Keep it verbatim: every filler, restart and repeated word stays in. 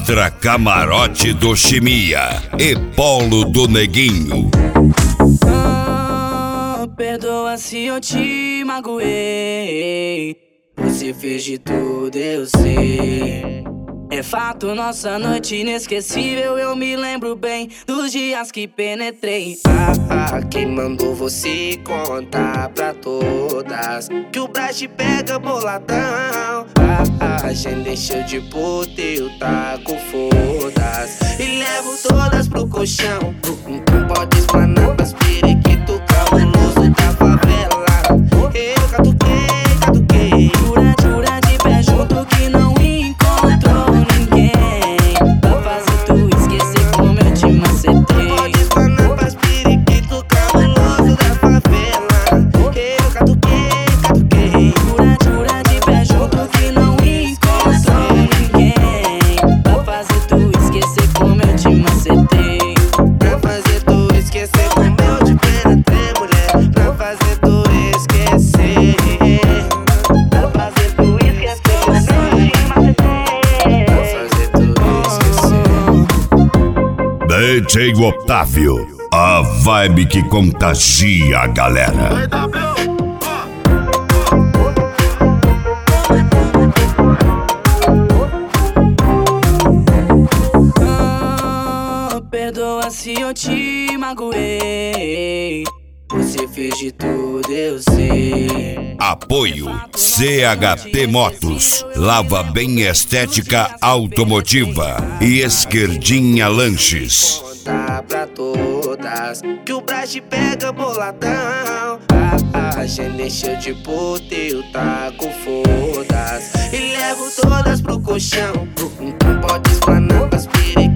Extra Camarote do Chimia e Polo do Neguinho. Ah, perdoa se eu te magoei. Você fez de tudo, eu sei. É fato, nossa noite inesquecível. Eu me lembro bem dos dias que penetrei. Ah, ah, quem mandou você contar pra todas que o Brás te pega boladão? Ah, ah, a gente deixou de poder, eu taco fodas e levo todas pro colchão. Então pode explanar pras periquito cabuloso da favela. Eu catuquei, catuquei. Jura, jura de pé junto que não encontrou ninguém pra fazer tu esquecer como eu te macetei. Pode explanar pras periquito cabuloso da favela. Eu catuquei, catuquei. Jura, jura de pé junto que não encontrou ninguém pra fazer tu esquecer como eu te macetei. Pra fazer tu esquecer como eu te penetrei, mulher. Pra fazer tu esquecer. Pra fazer tu esquecer como eu te macetei. Pra fazer tu esquecer. D J Otávio, a vibe que contagia a galera. Ah, perdoa se eu te magoei. Você fez de tudo, eu sei. Apoio C H T Motos, Lava Bem Estética Automotiva e Esquerdinha Lanches. Contar pra todas que o Brás te pega boladão. Ah, ah, a gente deixou de poder, eu taco fodas e levo todas pro colchão. Então pode explanar pras periquito